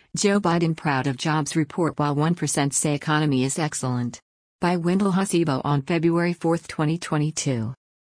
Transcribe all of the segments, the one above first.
Joe Biden proud of jobs report while 1% say economy is excellent. By Wendell Hasibo on February 4, 2022.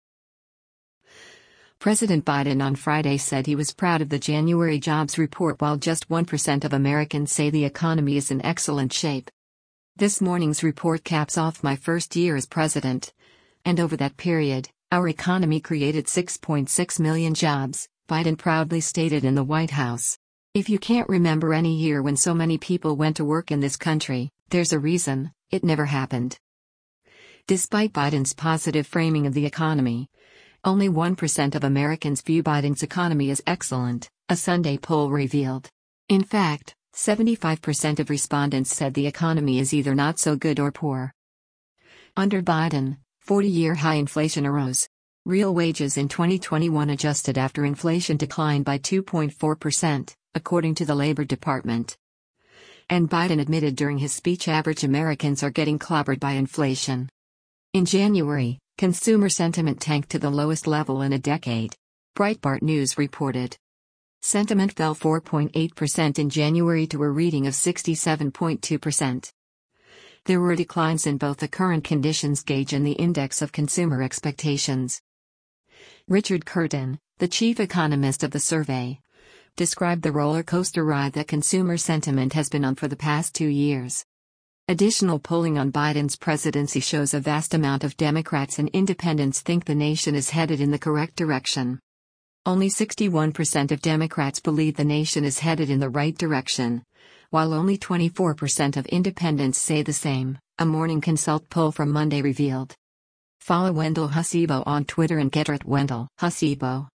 President Biden on Friday said he was proud of the January jobs report while just 1% of Americans say the economy is in excellent shape. This morning's report caps off my first year as president. And over that period, our economy created 6.6 million jobs, Biden proudly stated in the White House. If you can't remember any year when so many people went to work in this country, there's a reason: it never happened. Despite Biden's positive framing of the economy, only 1% of Americans view Biden's economy as excellent, a Sunday poll revealed. In fact, 75% of respondents said the economy is either not so good or poor. Under Biden, 40-year high inflation arose. Real wages in 2021 adjusted after inflation declined by 2.4%, according to the Labor Department. And Biden admitted during his speech average Americans are getting clobbered by inflation. In January, consumer sentiment tanked to the lowest level in a decade. Breitbart News reported. Sentiment fell 4.8% in January to a reading of 67.2%. There were declines in both the current conditions gauge and the index of consumer expectations. Richard Curtin, the chief economist of the survey, described the roller coaster ride that consumer sentiment has been on for the past 2 years. Additional polling on Biden's presidency shows a vast amount of Democrats and independents think the nation is headed in the correct direction. Only 61% of Democrats believe the nation is headed in the right direction, while only 24% of independents say the same, a Morning Consult poll from Monday revealed. Follow Wendell Hasibo on Twitter and Get@Wendell Hasibo.